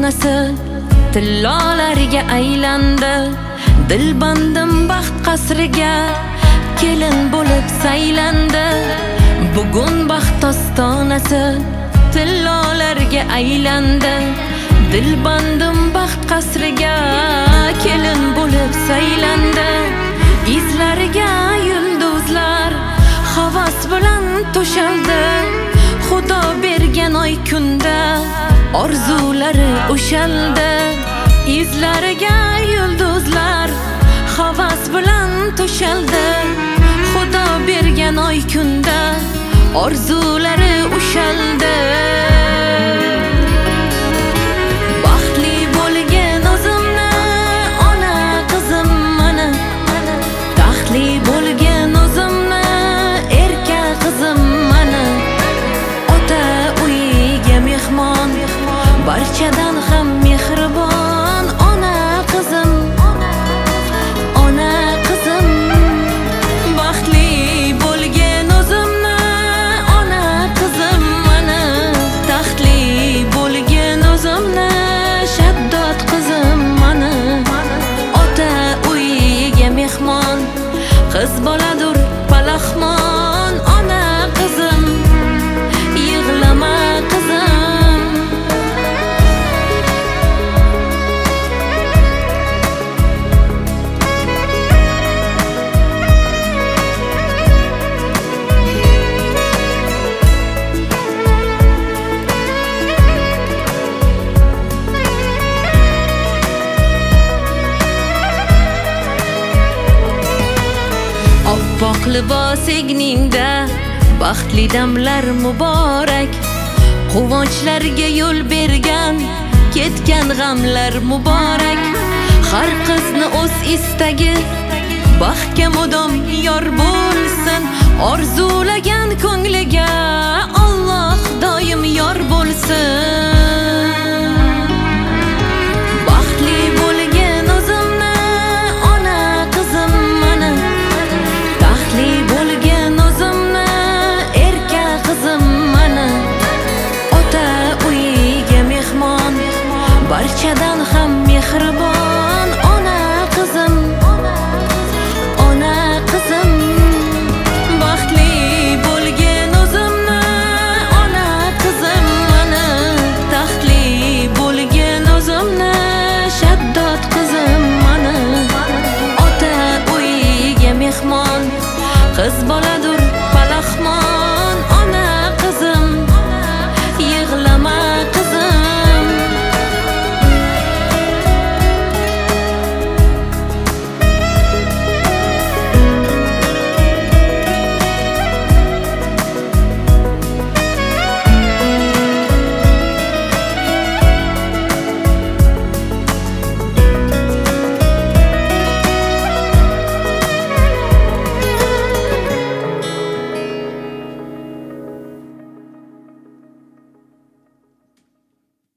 ostonasi tillolarga aylandi. Dilbandim baxt qasriga kelin bo'lib saylandi. Bugun baxt ostonasi tillolarga aylandi. Dilbandim baxt qasriga kelin bo'lib saylandi. Izlariga yulduzlar havas bilan to'shaldi. Xudo bergan oy kunda orzulari ushaldi. Izlariga yulduzlar havas bilan to'shaldi. Xudo bergan oy kunda orzulari ushaldi. Baxtli bo'lgan o'zimni ona qizim mana, taxtli bo'lgan o'zimni erka qizim mana. Ota uyiga mehmon, barchadan ham mehribon ona qizim, ona qizim. Baxtli bo'lgan o'zimni ona qizim mana, taxtli bo'lgan o'zimni shaddod qizim mana. Ota uyiga mehmon, qiz boladur palaxmon ona qizim, yig'lama qizim. Oppoq libos egningda baxtli damlar muborak. Quvonchlarga yo'l bergan ketgan g'amlar muborak. Har qizni o'z istagi baxtga mudom yor bo'lsin. Orzulagan ko'ngliga Alloh doim yor bo'lsin.